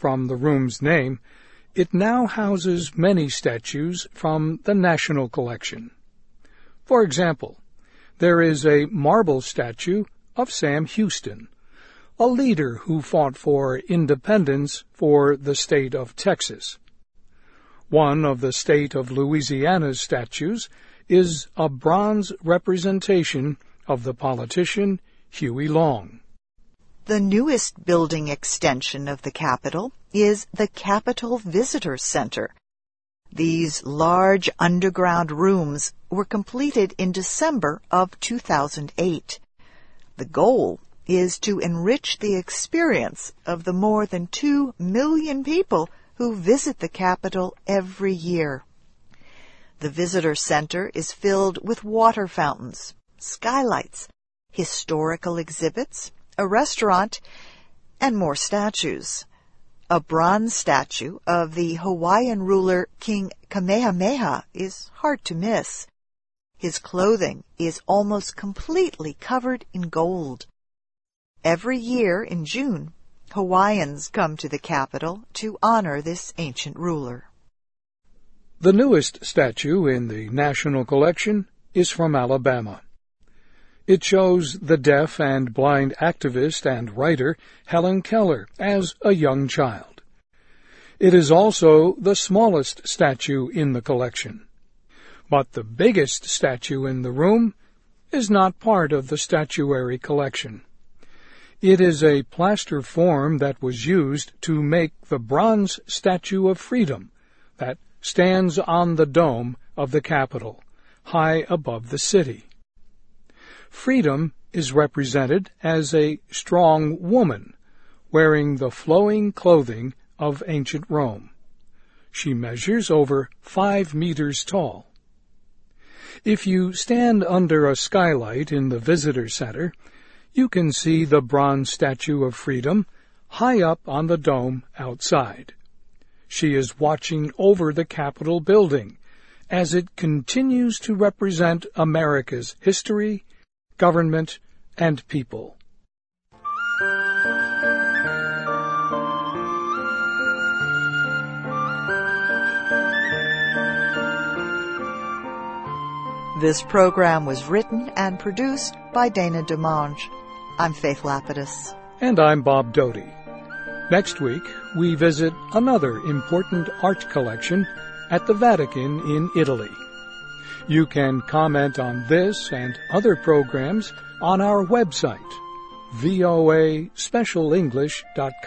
from the room's name, it now houses many statues from the National Collection. For example, there is a marble statue of Sam Houston, a leader who fought for independence for the state of Texas. One of the state of Louisiana's statues is a bronze representation of the politician Huey Long. The newest building extension of the Capitol is the Capitol Visitor Center. These large underground rooms were completed in December of 2008. The goal is to enrich the experience of the more than 2 million people who visit the Capitol every year. The Visitor Center is filled with water fountains, skylights, historical exhibits, a restaurant, and more statues. A bronze statue of the Hawaiian ruler King Kamehameha is hard to miss. His clothing is almost completely covered in gold. Every year in June, Hawaiians come to the Capitol to honor this ancient ruler. The newest statue in the National Collection is from Alabama. It shows the deaf and blind activist and writer Helen Keller as a young child. It is also the smallest statue in the collection. But the biggest statue in the room is not part of the statuary collection. It is a plaster form that was used to make the bronze Statue of Freedom that stands on the dome of the Capitol, high above the city. Freedom is represented as a strong woman wearing the flowing clothing of ancient Rome. She measures over 5 meters tall. If you stand under a skylight in the visitor center, you can see the bronze Statue of Freedom high up on the dome outside. She is watching over the Capitol building as it continues to represent America's history, government, and people. This program was written and produced by Dana DeMange. I'm Faith Lapidus. And I'm Bob Doty. Next week, we visit another important art collection at the Vatican in Italy. You can comment on this and other programs on our website, voaspecialenglish.com.